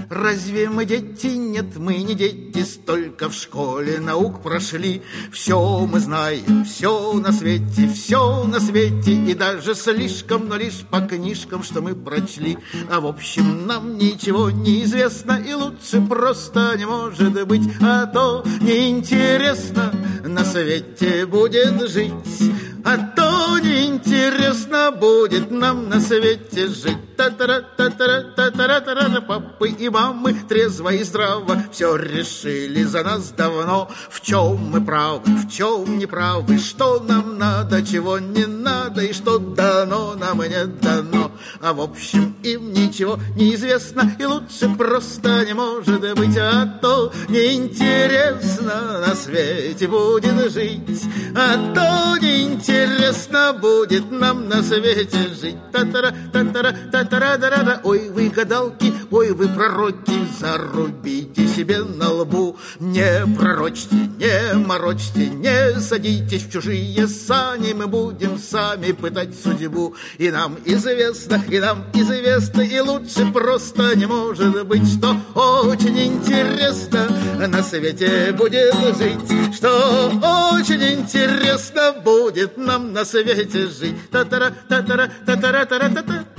Разве мы дети? Нет, мы не дети, столько в школе наук прошли. Все мы знаем, все на свете, и даже слишком, но лишь по книжкам, что мы прочли. А в общем, нам ничего не известно, и лучше просто не может быть, а то неинтересно на свете будет жить. А то неинтересно будет нам на свете жить. Та-та-ра-та-та-ра-та-та-ра-та-ра. Папы и мамы трезво и здраво все решили за нас давно. В чем мы правы, в чем не правы, что нам надо, чего не надо, и что дано нам не дано. А в общем, им ничего не известно, и лучше просто не может быть, а то неинтересно на свете будет жить. А то неинтересно будет нам на свете жить. Та-та-ра-та-та-ра-та-та-ра-та-ра. Ой, вы гадалки, ой, вы пророки, зарубите себе на лбу. Не пророчьте, не морочьте, не садитесь в чужие сани. Мы будем сами пытать судьбу. И нам известно, и лучше просто не может быть, что очень интересно на свете будет жить, что очень интересно будет нам на свете жить. Та-та-ра, та-та-ра, та-та-ра, та-ра-та-та.